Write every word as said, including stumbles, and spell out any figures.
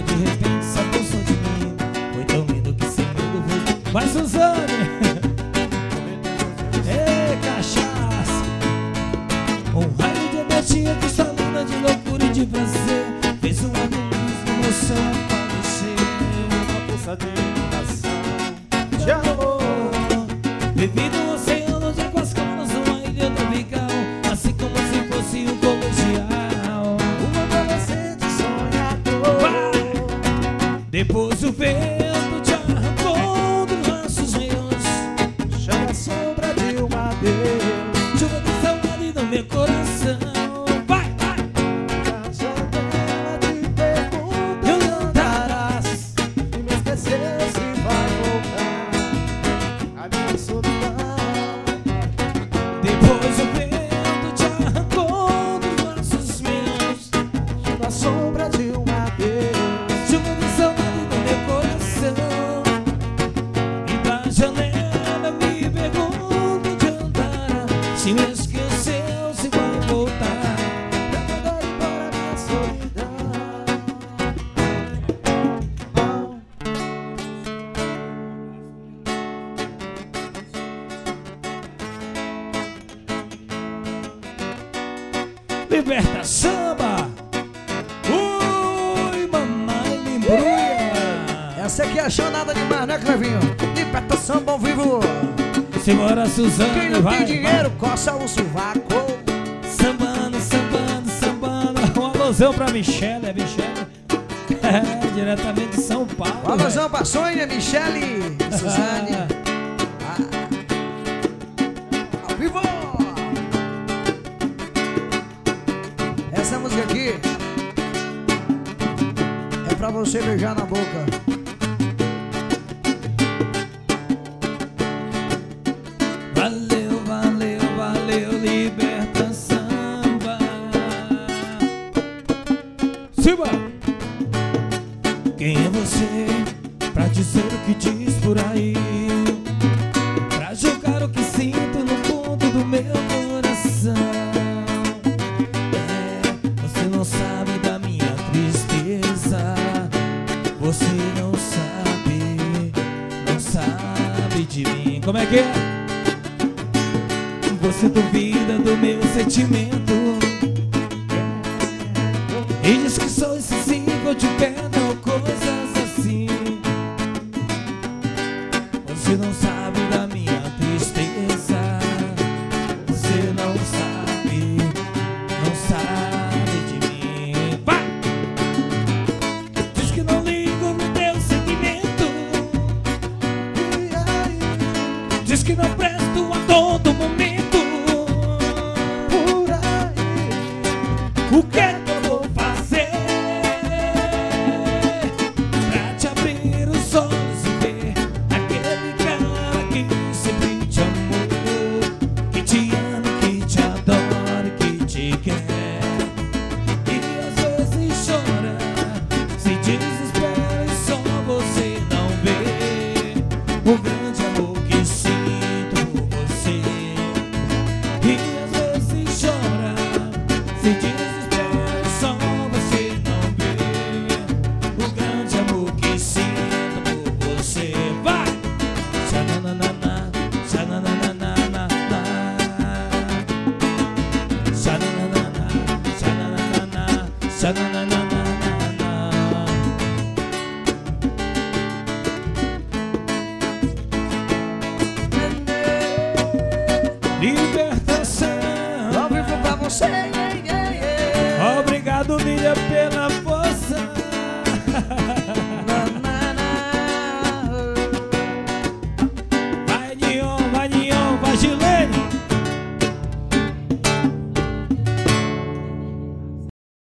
passou de repente, se apossou de mim. Foi tão lindo que sem medo foi. Vai, Suzane! Ei, cachaça! Um raio de energia cristalina, de loucura e de prazer, fez uma luz no meu céu aparecer. Uma força de iluminação, de amor. Vivi no oceano de águas claras, uma ilha tropical, assim como se fosse um colegial. Um adolescente sonhador. Vai! Depois o vento te arrancou dos laços meus, Chama a sombra de um adeus. chuva de saudade no meu coração. Vai, vai! Na janela te pergunto onde andarás, e me esqueceu se vai voltar a minha solidão. Depois o vento te arrancou dos laços meus, Chama a sombra de um adeus. chuva de saudade no meu coração. E da janela me pergunto onde andará, se me esqueceu, se vai voltar. Pra mandar embora a minha solidão. Liberta samba! Ui, mamãe, me embrulha! Essa aqui é a chanada demais, né, Clevinho? Liberta samba ao vivo. Simbora, Suzane, Quem não vai, tem dinheiro, vai. coça o sovaco. Sambando, sambando, sambando. Um alusão pra Michelle, é Michelle? É, diretamente de São Paulo. Um alusão pra Sônia, Michele, Suzane. Ah. Ao vivo. Essa música aqui é pra você beijar na boca. Valeu, valeu, valeu, liberta samba. Simba! Quem é você pra dizer o que diz por aí? Pra jogar o que sinto no fundo do meu coração. É, você não sabe da minha tristeza. Você não sabe, não sabe de mim. Como é que é? Você duvida do meu sentimento e diz que sou insensível de perna ou coisas assim. Você não sabe da minha tristeza. Você não sabe, não sabe de mim. Vai! Diz que não ligo no teu sentimento. Diz que não presto a todo momento. Por aí, O que é que eu vou fazer pra te abrir os olhos e ver aquele cara que sempre te amou, que te ama, que te adora, que te quer? E às vezes chora, se desespera e só você não vê o grande amor que sinto por você. E às vezes chora, se desespera e só você não vê o grande amor que sinto por você. Vai! Xananana, xananana, xananana, xananana, xananana. Libertação. Ao vivo pra você. Yeah, yeah, yeah. Obrigado, Milha, pela